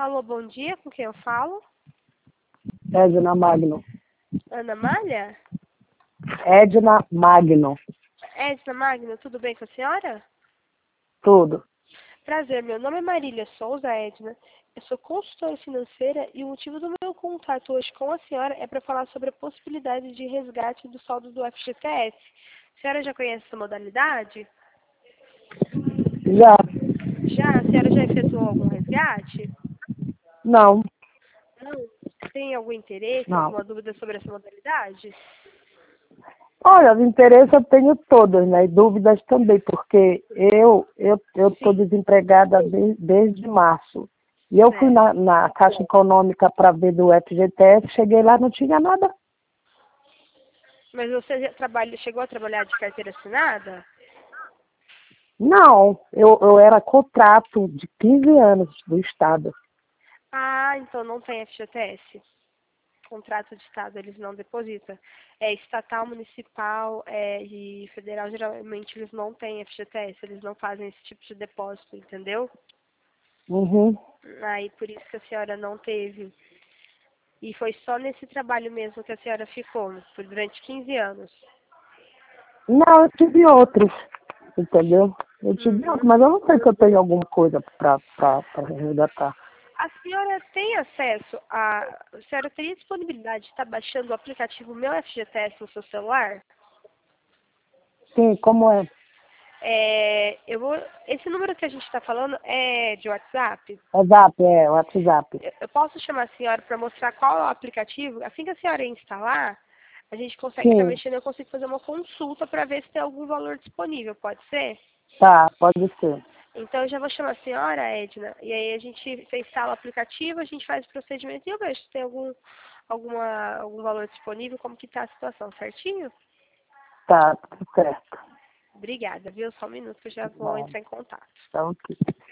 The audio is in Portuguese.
Alô, bom dia, com quem eu falo? Edna Magno. Ana Malha? Edna Magno. Edna Magno, tudo bem com a senhora? Tudo. Prazer, meu nome é Marília Souza, Edna. Eu sou consultora financeira e o motivo do meu contato hoje com a senhora é para falar sobre a possibilidade de resgate do saldo do FGTS. A senhora já conhece essa modalidade? Já? Já? A senhora já efetuou algum resgate? Não. Não. Tem algum interesse, Não. alguma dúvida sobre essa modalidade? Olha, de interesse eu tenho todas, né? E dúvidas também, porque eu estou desempregada desde março. E eu fui Certo. na Caixa Econômica para ver do FGTS, cheguei lá, não tinha nada. Mas você já chegou a trabalhar de carteira assinada? Não, eu era contrato de 15 anos do Estado. Ah, então não tem FGTS. Contrato de Estado eles não depositam. É estatal, municipal e federal, geralmente eles não têm FGTS, eles não fazem esse tipo de depósito, entendeu? Uhum. Aí por isso que a senhora não teve. E foi só nesse trabalho mesmo que a senhora ficou, durante 15 anos. Não, eu tive outros, entendeu? Eu tive outros, Uhum. mas eu não sei se eu tenho alguma coisa para resgatar. A senhora tem acesso a senhora teria disponibilidade de estar baixando o aplicativo Meu FGTS no seu celular? Sim, como é? Esse número que a gente está falando é de WhatsApp? É WhatsApp. Eu posso chamar a senhora para mostrar qual é o aplicativo? Assim que a senhora instalar, a gente consegue estar Sim, mexendo, eu consigo fazer uma consulta para ver se tem algum valor disponível, pode ser? tá, pode ser. Então eu já vou chamar a senhora, Edna, e aí você instala o aplicativo, a gente faz o procedimento e eu vejo se tem algum valor disponível, como que está a situação, certinho? Tá, tudo certo. Obrigada, viu? Só um minuto que eu já vou Bom, entrar em contato. então, ok.